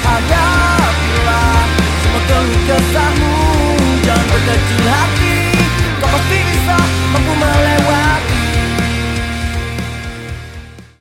Hadapilah semua keluh kesahmu, jangan berkecil hati, kau pasti bisa mampu melewati